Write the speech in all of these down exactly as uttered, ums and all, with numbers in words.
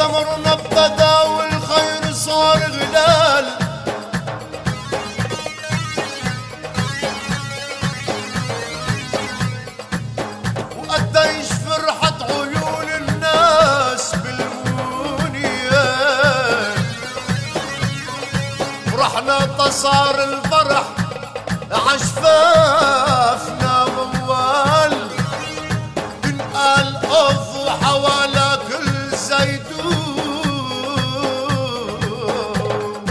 سمرنا ابتدى والخير صار غلال، وقديش فرحت عيون الناس بالمونيات، فرحنا تصار الفرح عشفافنا موال، تنقال أوف وحوالا كل زيتون.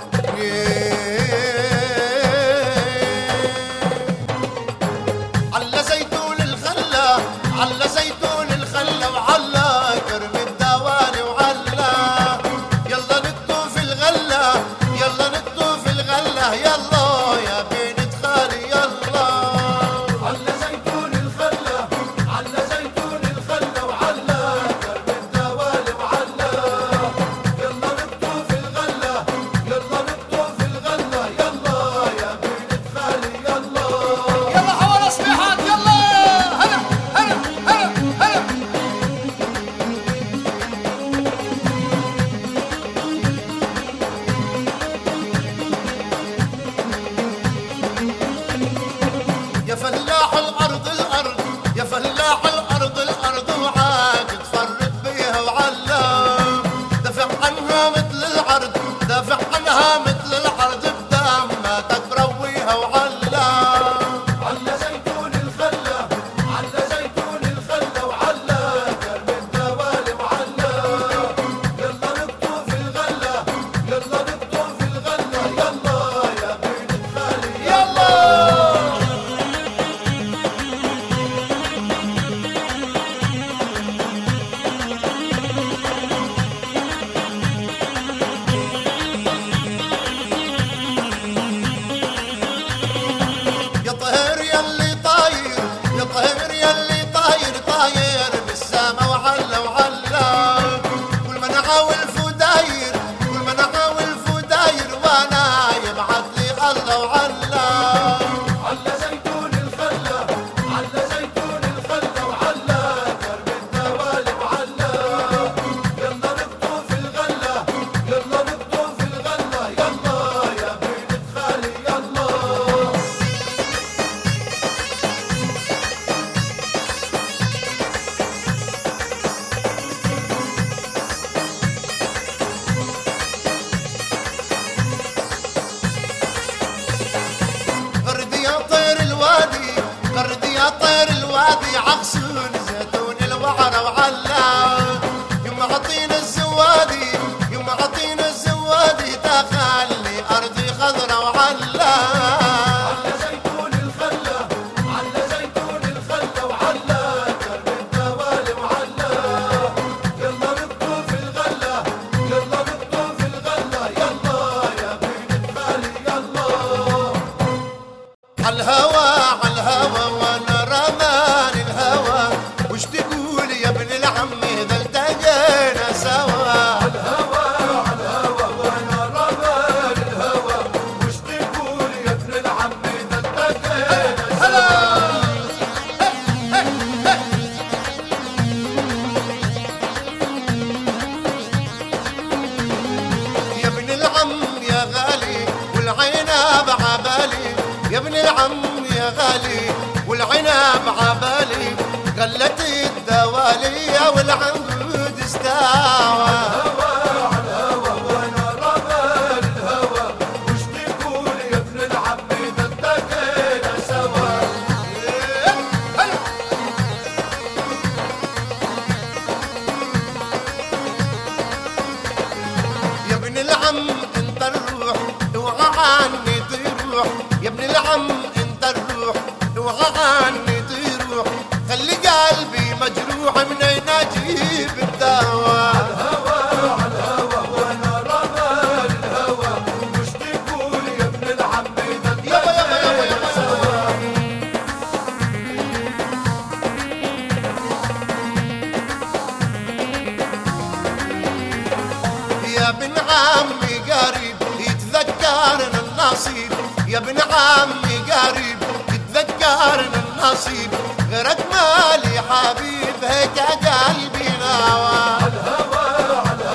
على زيتون الخلا، على زيتون الخلا، وعلى كرم الدوالي، وعلى يلا نكتو في الغلة، يلا نكتو في الغلة، يلا يا بنت خالي يلا. على زيتون الخلا، على زيتون الخلا، وعلى كرم الدوالي، وعلى يلا نكتو في الغلة، يلا نكتو في الغلة، يلا يا بنت خالي يلا. يلا حوالي صبيحات يلا. هلا هلا هلا هلا. يا فلاح الأرض الأرض، يا فلاح الأرض الأرض، وعاد تفرد بيها وعلا دافع عنها مثل العرض، دافع عنها مثل العرض، بدمك ترويها وعلا. على زيتون الخلا، على زيتون الخلا، وعلا كرم الدوالي، وعلا يلا نكتو في الغلة، يلا نكتو في الغلة، يلا يا بنت خالي يلا. يا طهر يلي طاير، يا طهر يلي طاير، طاير بالسما وعلا وعلا، كل ما نحاول فداير، كل ما نحاول فداير، وانا يبعث لي الله وعلا. على زيتون الخلا، على زيتون الخلا، وعلا كرم الدوالي، وعلا يلا نكتو في الغلة، يلا نكتو في الغلة، يلا يا بنت خالي يلا. غرد يا طير الوادي، غرد يا طير الوادي، عغصون زيتون الوعرة، وعلا يوم عطينا الزوادي، يوم عطينا الزوادي، تخلي أرضي خضرة وعلا. على زيتون الخلا، على زيتون الخلا، وعلا كرم الدوالي، وعلا يلا نكتو في الغلة، يلا نكتو في الغلة، يلا يا بنت خالي يلا. عالهوى عالهوى وانا رمان الهوى، وش تقول يا ابن العم اذا التقينا سوا. عالهوى عالهوى وانا رمان الهوى، وش تقول يا ابن العم اذا التقينا سوا. يا ابن العم يا غالي والعنب عبالي، يا ابن العم يا غالي والعنب عبالي، قلت الدوالي والعنقود استوى. يا ابن العم انت الروح، اوعى عني تروح، يا ابن العم انت الروح، اوعى عني تروح، خلي قلبي مجروح، منين اجيب الدواء. الهوى على الهوى وانا رمال الهوى، وش تقول يا ابن العم اذا يابا يابا يابا يابا يا ابن عمي قريب يتذكرنا النصيب، يا ابن عمي قريب يتذكرنا النصيب، غيرك مالي حبيب هيك قلبي نوى. الهوى على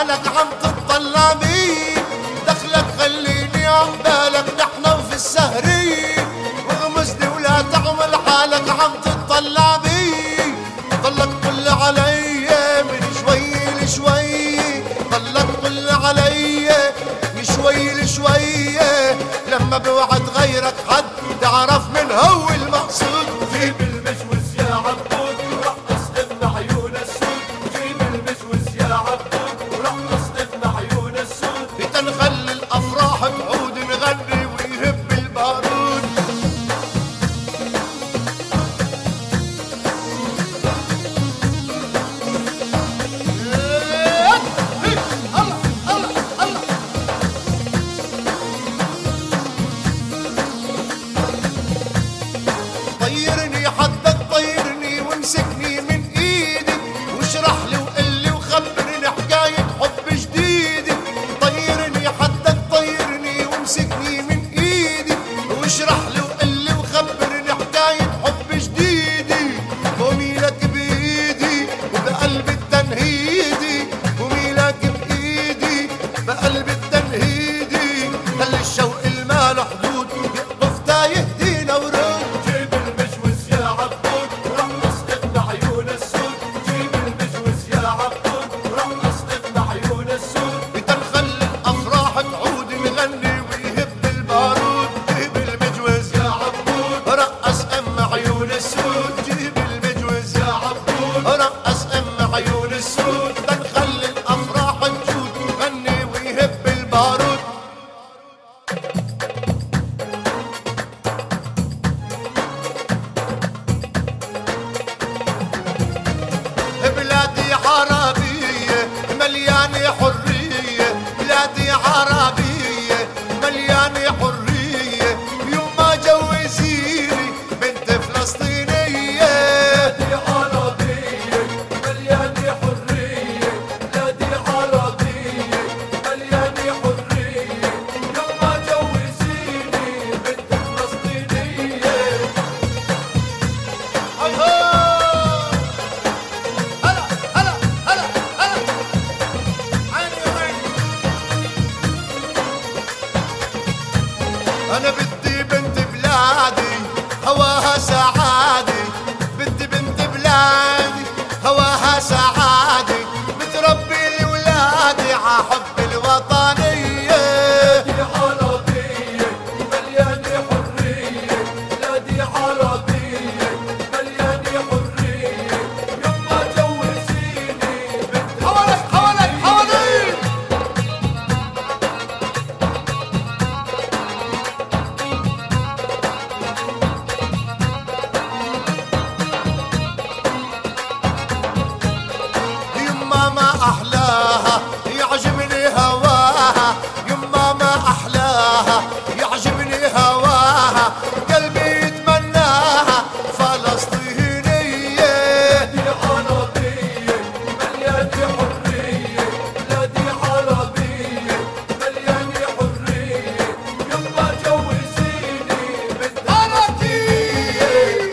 لحالك عم تطلع بي، دخلك خليني عقبالك نحن وفي السهرية، وغمزني ولا تعمل حالك عم تطلع بي، ضلك طل علي من شوي لشوي، ضلك طل علي من شوي لشوي، لما بوعد غيرك حد تعرف من هو المقصود. جيب المجوز يا عبود ورقص ابن عيون السود، جيب المجوز يا عبود ورقص ابن عيون السود، بتنخلي الافراح تعود نغني ويهب البارود. طيرني حدك طيرني وامسكني من ايدي، واشرح لي وقل لي وخبرني حكاية حب جديدة. طيرني حدك طيرني وامسكني من ايدي، واشرح لي وقل لي وخبرني حكاية حب جديدة. قومي لك بايدي وبقلب التنهيدي، قومي لك بايدي بقلب التنهيدي، خلي الشوق المال حدود يقطف تايه دينا ورود. جيب المجوز يا عبود ورقص ابن عيون السود، جيب المجوز يا عبود ورقص ابن عيون السود، بتنخلي الافراح تعود نغني ويهب البارود. جيب المجوز يا عبود رقص ام عيون السود، جيب المجوز يا عبود رقص ام عيون السود، تنخلي الافراح تجود نغني ويهب البارود. بلادي عربية مليانة حرية، بلادي عربية مليانة حرية، يوم ما جوزيني بنت فلسطينية. بلادي عربية مليانة حرية، بلادي عربية مليانة حرية، يوم ما جوزيني بنت فلسطينية. هاي هاي هلا هلا هلا هلا عيني عيني. أنا بدي بنت بلادي هواها سعادة، بدي بنت بلادي هواها سعادة، بتربي لولادي ع حب الوطنية. بلادي عربية مليانة حرية، بلادي عربية مليانة حرية، يوم ما جوزيني بنت حواليك حواليك حواليك. يما ما أحلاها يعجبني هواها، يما ما أحلاها يعجبني هواها، قلبي يتمناها فلسطينية. بلادي عربية مليانة حرية، بلادي عربية مليانة حرية، يوم ما جوزيني بنت فلسطينية.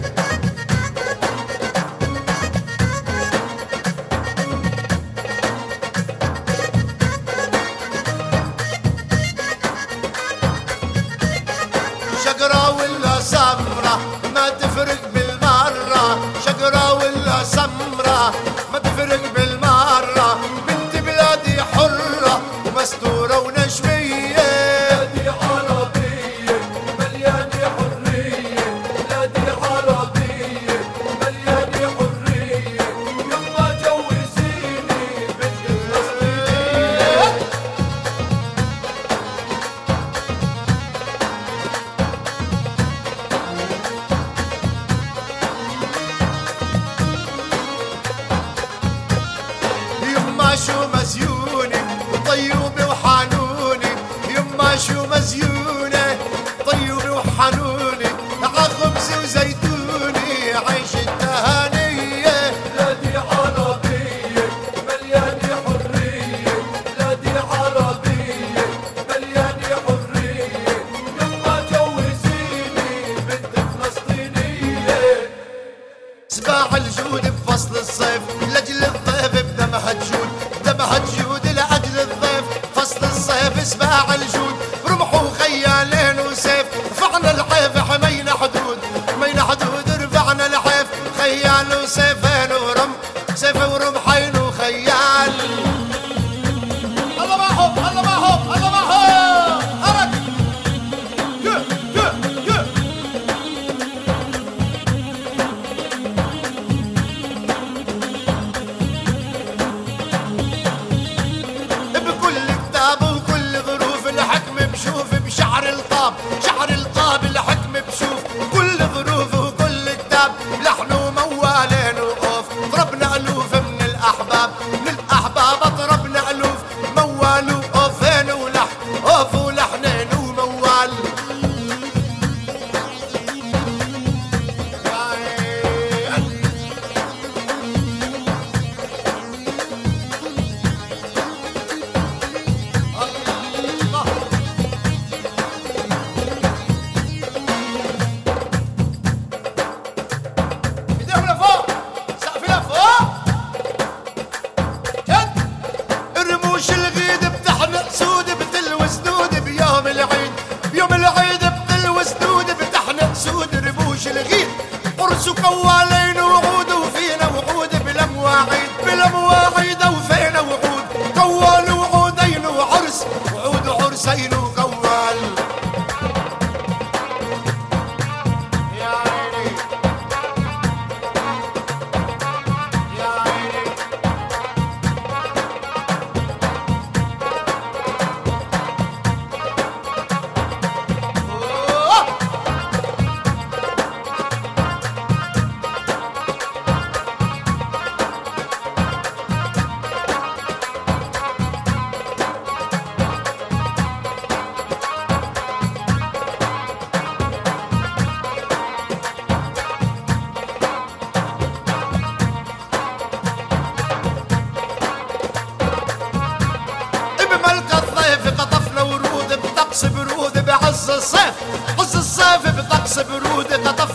شجرة ولا سمرة ما تفرق بالمرة، شجرة ولا سمرة ما تفرق بالمرة، بنت بلادي حرة ومستورة ونشمية. بلادي عربية مليانة حرية، بلادي عربية مليانة حرية، يوم ما جوزيني بنت فلسطينية. يما شو مزيونة وطيوبة وحنونة، يما شو مزيونة طيوبة وحنونة، ع خبز وزيتونة عيش التهانية. بلادي عربية مليانة حرية، بلادي عربية مليانة حرية، يوم ما جوزيني بنت فلسطينية. سباع الجود بفصل الصيف لجل الضيف بدمها تجود، دمها تجود الصيف، عز الصيف بطقس برود، قطف